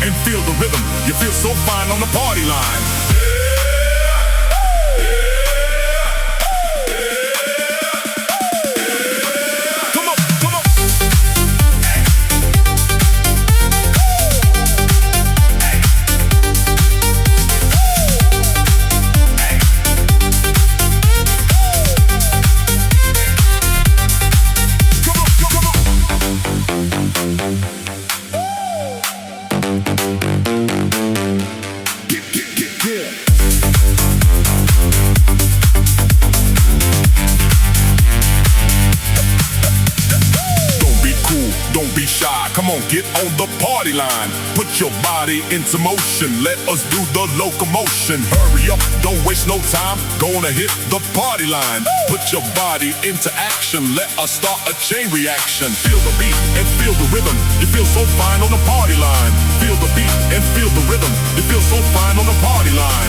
and feel the rhythm. You feel so fine on the party line. Come on, come on. Don't be shy, come on, get on the party line. Put your body into motion, let us do the locomotion. Hurry up, don't waste no time, gonna hit the party line. Put your body into action, let us start a chain reaction. Feel the beat and feel the rhythm, you feel so fine on the party line. Feel the beat and feel the rhythm, you feel so fine on the party line.